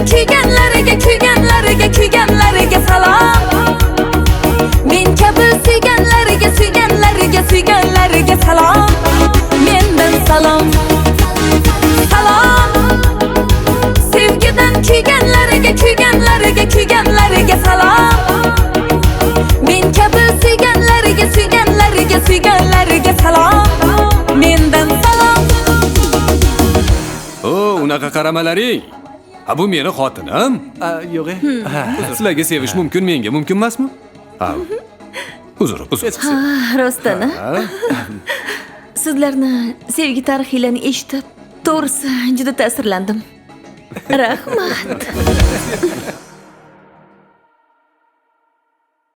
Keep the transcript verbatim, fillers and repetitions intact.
kuyganlariga kuyganlariga kuyganlariga salom. Men kabi suyganlariga suyganlariga suyganlariga salom. Mendan salom. Salom. Sevgidan kuyganlariga kuyganlariga kuyganlariga salom. Men kabi suyganlariga suyganlariga suyganlariga salom. Mendan salom. O, unaqa qaramalaring. Ha, bu meni xotinim. Yo'q. Sizlarga sevish mumkin, menga mumkin emasmi? Ha. Uzr, uzr. Rostana. Sizlarni sevgi tarixilarini eshitib, to'g'risi juda ta'sirlandim. Rahmat.